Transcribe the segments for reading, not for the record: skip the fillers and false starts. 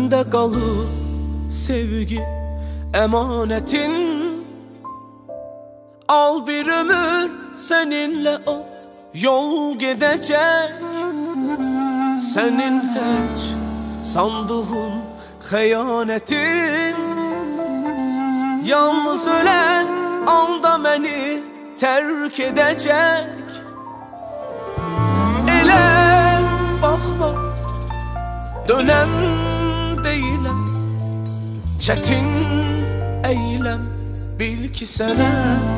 Məndə qalıb sevgi emanetin. Al bir ömür seninle o yol gidecek. Senin hiç sandığın xəyanetin. Yalnız ölen anda beni terk edecek. Elə bakma, dönem değilim. Çetin eylem bil ki sənə.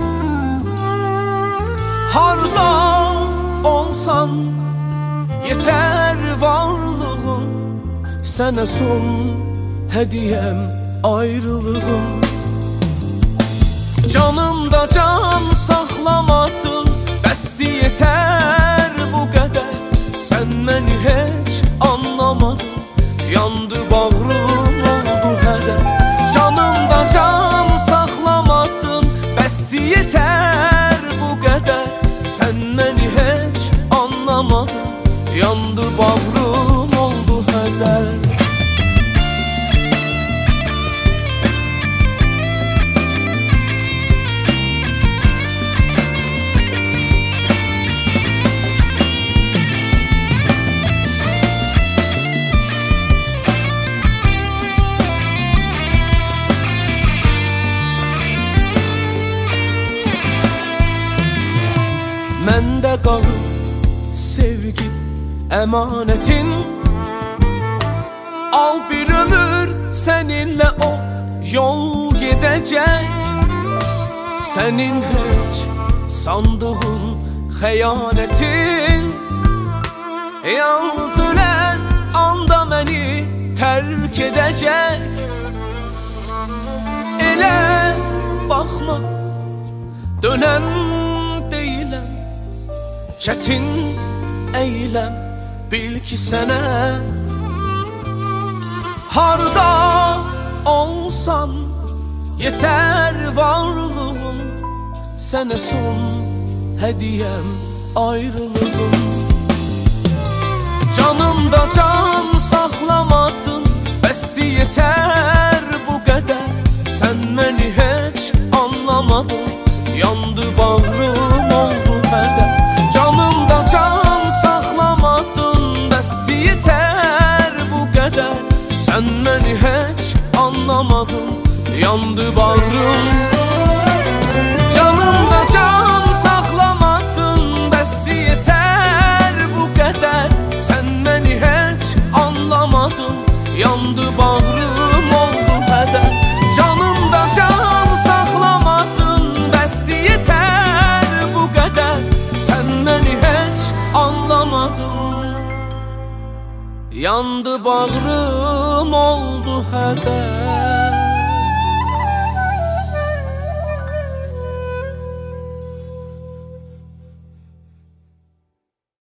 Harda olsan yeter varlığım. Sənə son hediyem ayrılığım. Canımda can saxlamadın, bəsdi yeter bu qədər. Sən məni heç anlamadın, yandı bağrım oldu hədər. Canımda can saxlamadın, bəsdi yeter bu qədər. Sən məni heç anlamadın, yandı bağrım oldu hədər. Məndə qalıb sevgi emanetin. Al bir ömür seninle o yol gidecek. Senin hiç sandığın xəyanetin. Yalnız ölen anda beni terk edecek. Elə bakma, dönem değilim. Çetin eylem bil ki sənə. Harda olsan yeter varlığım. Sənə son hediyem ayrılığım. Canımda can saxlamadın, bəsdi yeter bu qədər. Sən məni heç anlamadın, yandı bağrım oldu hədər. Canımda can saxlamadın, bəsdi yeter bu qədər. Sən məni heç anlamadın, yandı bağrım. Canımda can saxlamadın, bəsdi yeter bu qədər. Sən məni heç anlamadın, yandı bağrım oldu hədər. Canımda can saxlamadın, bəsdi yeter bu qədər. Sən məni heç anlamadın, yandı bağrım oldu hədər.